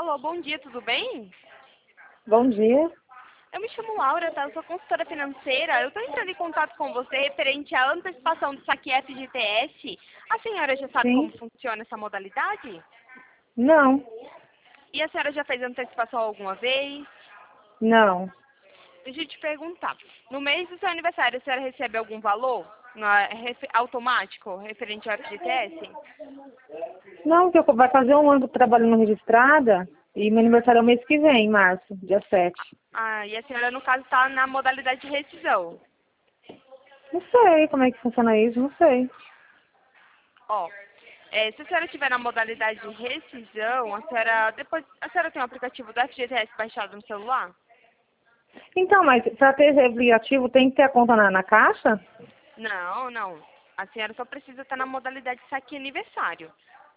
Alô, bom dia, tudo bem? Bom dia. Eu me chamo Laura, tá? Eu sou consultora financeira. Eu estou entrando em contato com você referente à antecipação do saque FGTS. A senhora já sabe como Sim? funciona essa modalidade? Não. E a senhora já fez antecipação alguma vez? Não. Deixa eu te perguntar. No mês do seu aniversário, a senhora recebe algum valor automático referente ao FGTS? Não, que eu vai fazer um ano trabalhando registrada e meu aniversário é o mês que vem, em março, dia 7. Ah, e a senhora, no caso, está na modalidade de rescisão. Não sei como é que funciona isso, não sei. Ó, se a senhora estiver na modalidade de rescisão, a senhora tem o aplicativo do FGTS baixado no celular? Então, mas para ter esse aplicativo tem que ter a conta na caixa? Não, não. A senhora só precisa estar na modalidade saque aniversário.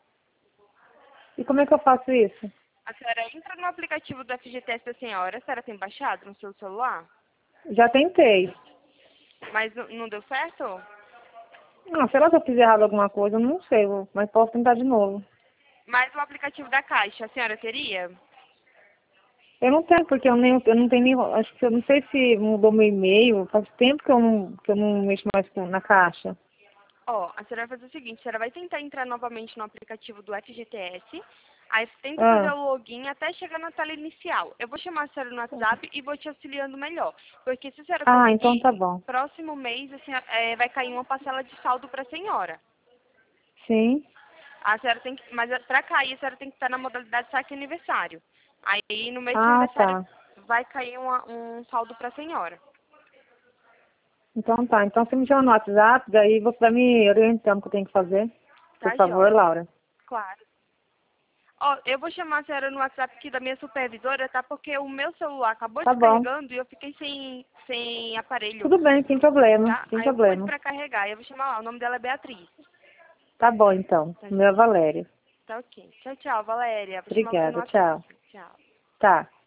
E como é que eu faço isso? A senhora entra no aplicativo do FGTS da senhora, a senhora tem baixado no seu celular, Já tentei. mas não deu certo? Não, sei lá se eu fiz errado alguma coisa, eu não sei, mas posso tentar de novo. Mas o aplicativo da Caixa, a senhora teria? Eu não tenho, porque eu não tenho nem, acho que eu não sei se mudou meu e-mail, faz tempo que eu não mexo mais na caixa. Ó, a senhora vai fazer o seguinte, a senhora vai tentar entrar novamente no aplicativo do FGTS, aí tenta fazer Ah, o login até chegar na tela inicial. Eu vou chamar a senhora no WhatsApp e vou te auxiliando melhor. Porque se a senhora então conseguir, tá bom. próximo mês vai cair uma parcela de saldo para a senhora. Sim. A senhora tem que, mas para cair, a senhora tem que estar na modalidade saque aniversário. Aí no mês de Ah, aniversário tá. vai cair um saldo para a senhora. Então tá. Então você me chama no WhatsApp, daí você vai me orientando o que eu tenho que fazer. Por Tá, favor, joia? Laura. Claro. Ó, eu vou chamar a senhora no WhatsApp aqui da minha supervisora, tá? Porque o meu celular acabou Tá bom. descarregando e eu fiquei sem aparelho, Tudo bem, sem problema. tá? Sem Aí eu vou pedir problema. pra carregar. Eu vou chamar lá, o nome dela é Beatriz. Tá bom, então. Tá, Meu é Valéria. tá ok. Tchau, tchau, Valéria. Vou chamar você no Obrigada. WhatsApp. Tchau. Tchau. Tá.